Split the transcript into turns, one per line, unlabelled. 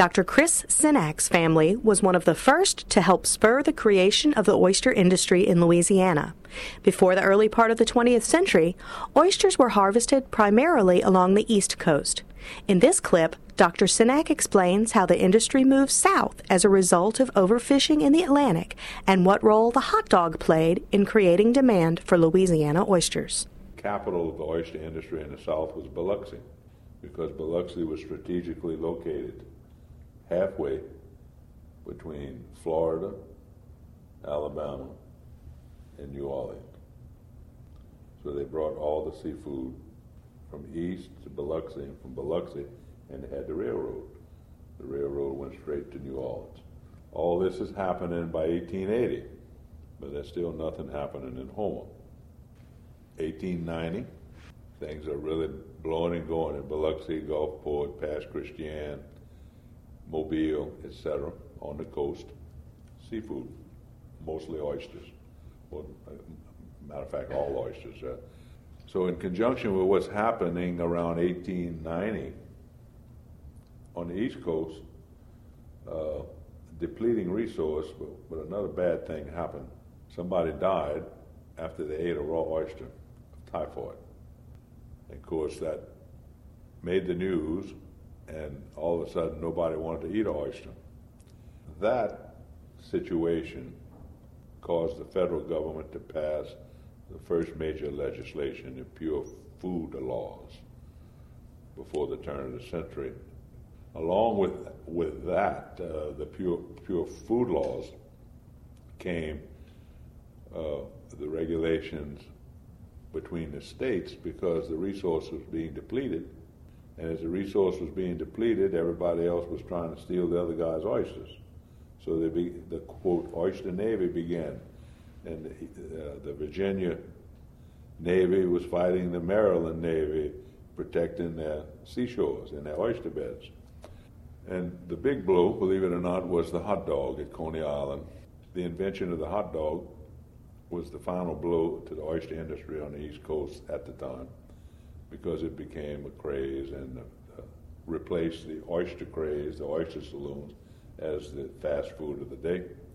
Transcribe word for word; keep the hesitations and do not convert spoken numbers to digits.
Doctor Chris Sinak's family was one of the first to help spur the creation of the oyster industry in Louisiana. Before the early part of the twentieth century, oysters were harvested primarily along the East Coast. In this clip, Doctor Sinak explains how the industry moved south as a result of overfishing in the Atlantic and what role the hot dog played in creating demand for Louisiana oysters.
The capital of the oyster industry in the South was Biloxi, because Biloxi was strategically located halfway between Florida, Alabama, and New Orleans. So they brought all the seafood from east to Biloxi, and from Biloxi, and they had the railroad. The railroad went straight to New Orleans. All this is happening by eighteen eighty, but there's still nothing happening in Houma. eighteen ninety, things are really blowing and going in Biloxi, Gulfport, Pass Christian, Mobile, et cetera, on the coast. Seafood, mostly oysters. Well, matter of fact, all oysters. Uh, so in conjunction with what's happening around eighteen ninety on the East Coast, uh, depleting resource, but, but another bad thing happened. Somebody died after they ate a raw oyster of typhoid. And of course, that made the news, and all of a sudden nobody wanted to eat an oyster. That situation caused the federal government to pass the first major legislation, the Pure Food Laws, before the turn of the century. Along with with that, uh, the Pure Pure Food Laws came uh, the regulations between the states, because the resource was being depleted. And as the resource was being depleted, everybody else was trying to steal the other guy's oysters. So they be, the, quote, oyster navy began. And the, uh, the Virginia Navy was fighting the Maryland Navy, protecting their seashores and their oyster beds. And the big blow, believe it or not, was the hot dog at Coney Island. The invention of the hot dog was the final blow to the oyster industry on the East Coast at the time, because it became a craze and uh, replaced the oyster craze, the oyster saloons, as the fast food of the day.